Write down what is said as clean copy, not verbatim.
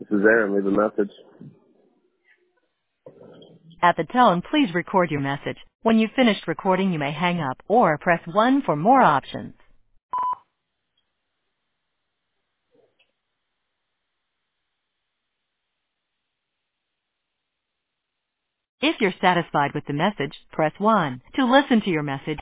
This is Aaron. Leave a message. At the tone, please record your message. When you've finished recording, you may hang up or press 1 for more options. If you're satisfied with the message, press 1. To listen to your message,